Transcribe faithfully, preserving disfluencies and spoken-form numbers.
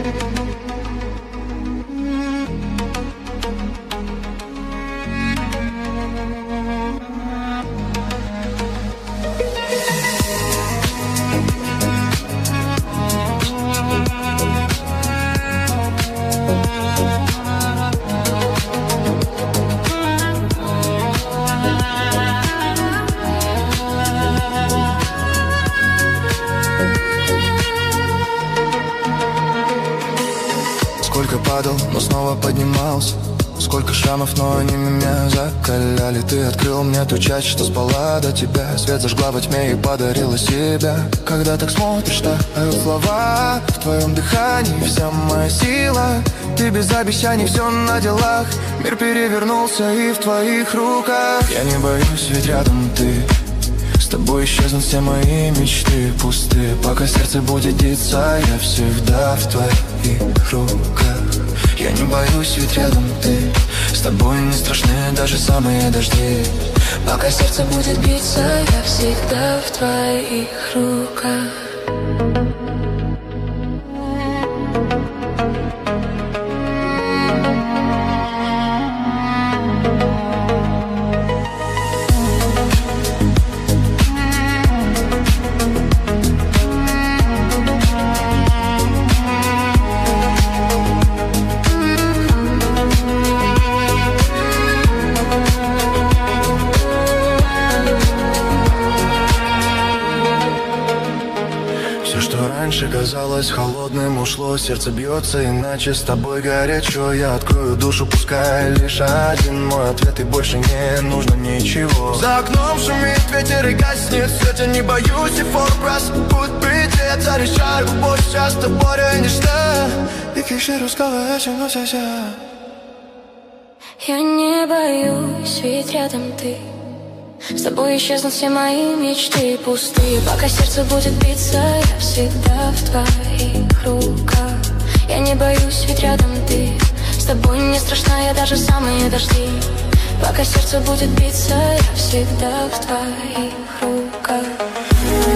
Сколько падал, но снова поднимался. Сколько шрамов, но они меня закаляли. Ты открыл мне ту часть, что спала до тебя. Свет зажгла во тьме и подарила себя. Когда так смотришь, тают слова. В твоем дыхании вся моя сила. Ты без обещаний, все на делах. Мир перевернулся и в твоих руках. Я не боюсь, ведь рядом ты. С тобой исчезнут все мои мечты пустые. Пока сердце будет биться, я всегда в твоих руках. Я не боюсь, ведь рядом ты. С тобой не страшны даже самые дожди. Пока сердце будет биться, я всегда в твоих руках. Раньше казалось холодным, ушло, сердце бьется иначе. С тобой горячо, я открою душу, пускай лишь один мой ответ, и больше не нужно ничего. За окном шумит ветер и гаснет свет, я не боюсь и форпресс. Путь придет, я решаю, любовь сейчас с тобой ничто. И киши русского еще носяся. Я не боюсь, ведь рядом ты. С тобой исчезнут все мои мечты пустые. Пока сердце будет биться, я всегда в твоих руках. Я не боюсь, ведь рядом ты. С тобой не страшна я даже самые дожди. Пока сердце будет биться, я всегда в твоих руках.